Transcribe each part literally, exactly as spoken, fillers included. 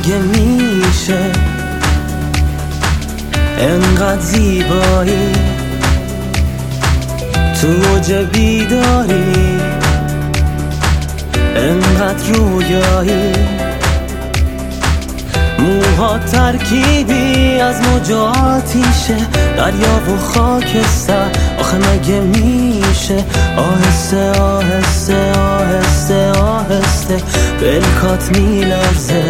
مگه میشه انقدر زیبایی تو اوج بیداری، انقدر رویایی، موها ترکیبی از موج آتیشه، دریا و خاکستر. آخه مگه میشه آهسته آهسته آهسته آهسته بلکات میلرزه.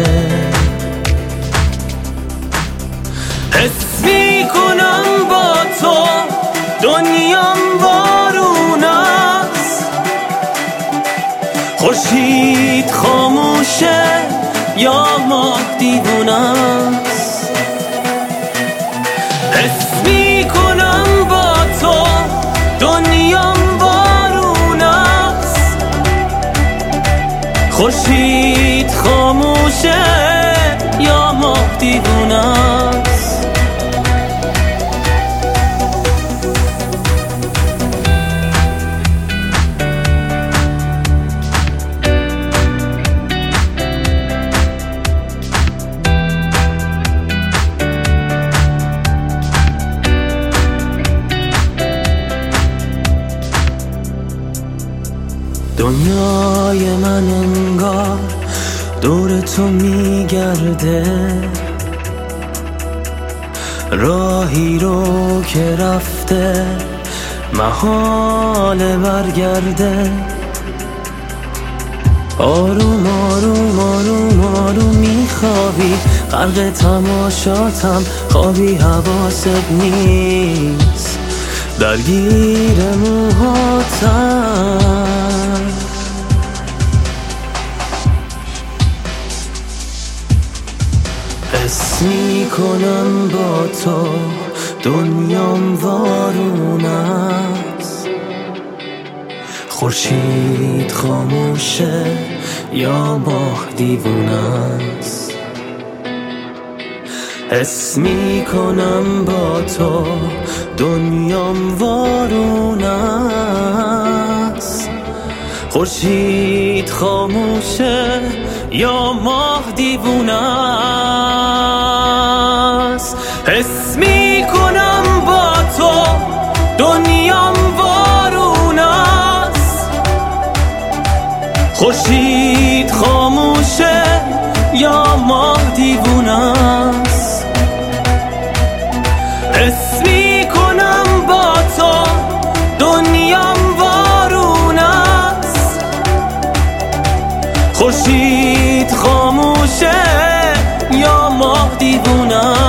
حس میکنم با تو دنیام بارون است، خورشید خاموشه یا ماه دیوونه است. حس میکنم با تو دنیام بارون است، خورشید خاموشه یا ماه دیوونه است. دنیای من انگار دور تو میگرده، راهی رو که رفته محال برگرده. آروم آروم آروم آروم میخوابی، غرق تماشاتم خوابی، حواست نیست درگیر موهاتم. حس میکنم با تو دنیام وارون است، خورشید خاموشه یا ماه دیوونه است. حس میکنم با تو دنیام وارون است، خورشید خاموشه یا ماه دیوونه است. حس میکنم با تو دنیام وارون است، خورشید خاموشه یا ماه دیوونه است. حس میکنم با تو دنیام وارون است، خورشید خاموشه یا ماه دیوونه